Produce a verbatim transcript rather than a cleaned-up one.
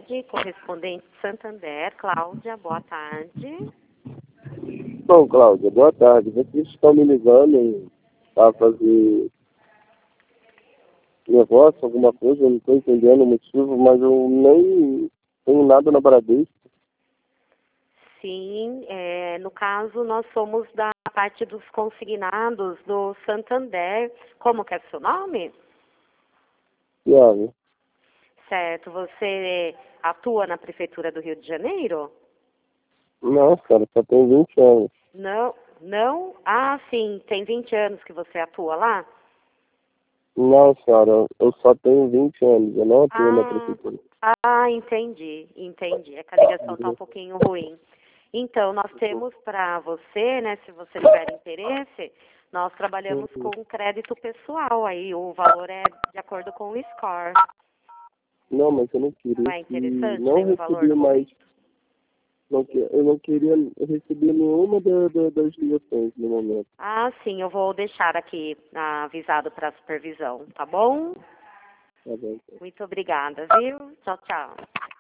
tarde, correspondente Santander, Cláudia, boa tarde. Bom, Cláudia, boa tarde. Vocês estão me ligando para fazer negócio, alguma coisa, eu não estou entendendo o motivo, mas eu nem tenho nada na Bradesco. Sim, é, no caso nós somos da parte dos consignados do Santander. Como que é seu nome? Tiago. Certo, você atua na Prefeitura do Rio de Janeiro? Não, cara, só tenho vinte anos. Não, não? Ah, sim, tem vinte anos que você atua lá? Não, senhora, eu só tenho vinte anos, eu não atuo na Ah, prefeitura. ah, entendi, entendi. É que a ligação está um pouquinho ruim. Então, nós temos para você, né, se você tiver interesse, nós trabalhamos com crédito pessoal aí, o valor é de acordo com o score. Não, mas eu não queria. Não é interessante? Não Tem um valor recebi no mais. momento? Não, que- eu não queria receber nenhuma da, da, das ligações no momento. Ah, sim, eu vou deixar aqui ah, avisado para a supervisão, tá bom? Tá bom. Muito obrigada, viu? Tchau, tchau.